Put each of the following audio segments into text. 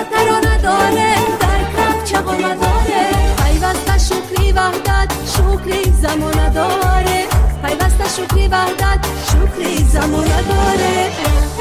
ترانه داره در کف چغانه داره پیوسته شکری وحدت شکری زمانه داره پیوسته شکری وحدت شکری زمانه داره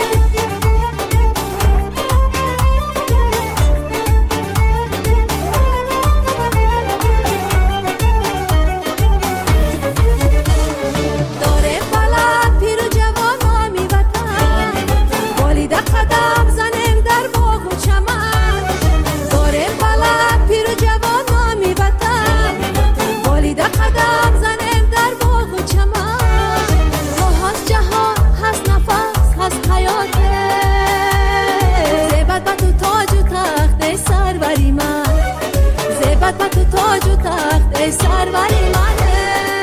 زیبت تو تاج و تخت ای سروری منه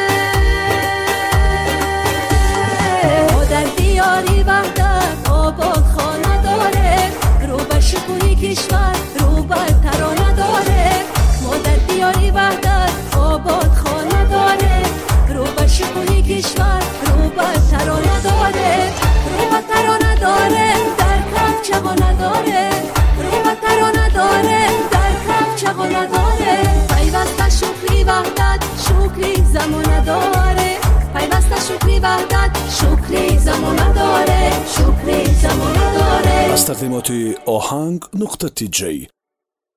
ما در دیاری وحدت آباد خانه داره رو به شکوهی کشور رو به ترانه داره ما در دیاری وحدت آباد خانه داره رو به شکوهی کشور رو به ترانه داره رو به ترانه داره در کف چغانه داره رو به ترانه داره در کف چغانه داره پیوسته شکری وحدت شکری زمانه داره پیوسته شکری وحدت شکری زمانه داره شکری زمانه داره از تقدیمات آهنگ نقطه تی جی